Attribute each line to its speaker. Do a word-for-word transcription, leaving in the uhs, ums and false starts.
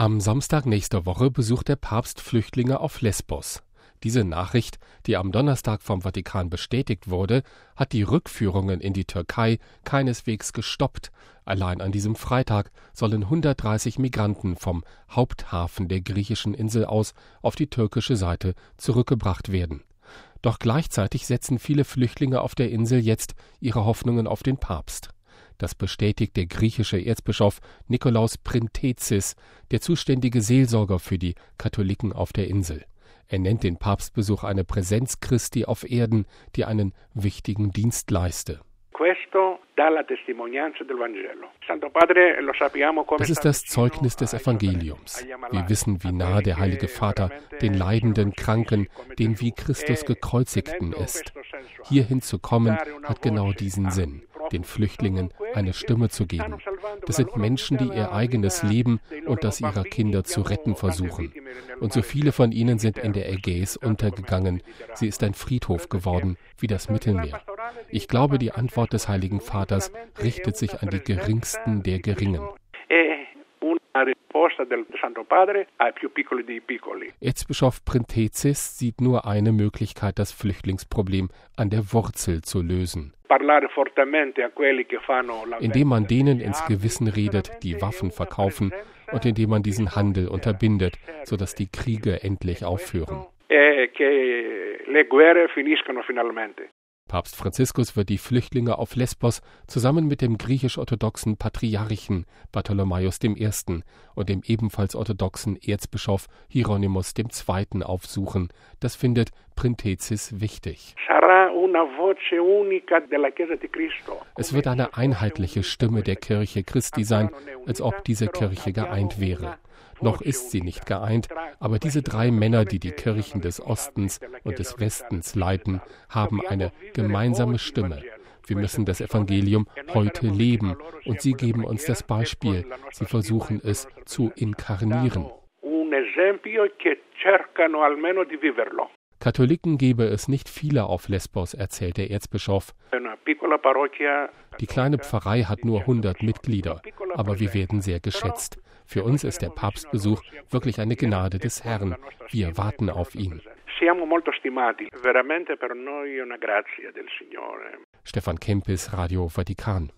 Speaker 1: Am Samstag nächster Woche besucht der Papst Flüchtlinge auf Lesbos. Diese Nachricht, die am Donnerstag vom Vatikan bestätigt wurde, hat die Rückführungen in die Türkei keineswegs gestoppt. Allein an diesem Freitag sollen hundertdreißig Migranten vom Haupthafen der griechischen Insel aus auf die türkische Seite zurückgebracht werden. Doch gleichzeitig setzen viele Flüchtlinge auf der Insel jetzt ihre Hoffnungen auf den Papst. Das bestätigt der griechische Erzbischof Nikolaos Printetzis, der zuständige Seelsorger für die Katholiken auf der Insel. Er nennt den Papstbesuch eine Präsenz Christi auf Erden, die einen wichtigen Dienst leiste. Das ist das Zeugnis des Evangeliums. Wir wissen, wie nah der Heilige Vater den leidenden Kranken, den wie Christus gekreuzigten ist. Hierhin zu kommen, hat genau diesen Sinn, den Flüchtlingen eine Stimme zu geben. Das sind Menschen, die ihr eigenes Leben und das ihrer Kinder zu retten versuchen. Und so viele von ihnen sind in der Ägäis untergegangen. Sie ist ein Friedhof geworden, wie das Mittelmeer. Ich glaube, die Antwort des Heiligen Vaters richtet sich an die Geringsten der Geringen. Erzbischof Printetzis sieht nur eine Möglichkeit, das Flüchtlingsproblem an der Wurzel zu lösen. Indem man denen ins Gewissen redet, die Waffen verkaufen, und indem man diesen Handel unterbindet, sodass die Kriege endlich aufhören. Papst Franziskus wird die Flüchtlinge auf Lesbos zusammen mit dem griechisch-orthodoxen Patriarchen Bartholomäus der Erste. und dem ebenfalls orthodoxen Erzbischof Hieronymus der Zweite. aufsuchen. Das findet Printetzis wichtig. Es wird eine einheitliche Stimme der Kirche Christi sein, als ob diese Kirche geeint wäre. Noch ist sie nicht geeint, aber diese drei Männer, die die Kirchen des Ostens und des Westens leiten, haben eine gemeinsame Stimme. Wir müssen das Evangelium heute leben und sie geben uns das Beispiel. Sie versuchen es zu inkarnieren. Katholiken gebe es nicht viele auf Lesbos, erzählt der Erzbischof. Die kleine Pfarrei hat nur hundert Mitglieder, aber wir werden sehr geschätzt. Für uns ist der Papstbesuch wirklich eine Gnade des Herrn. Wir warten auf ihn. Stefan Kempis, Radio Vatikan.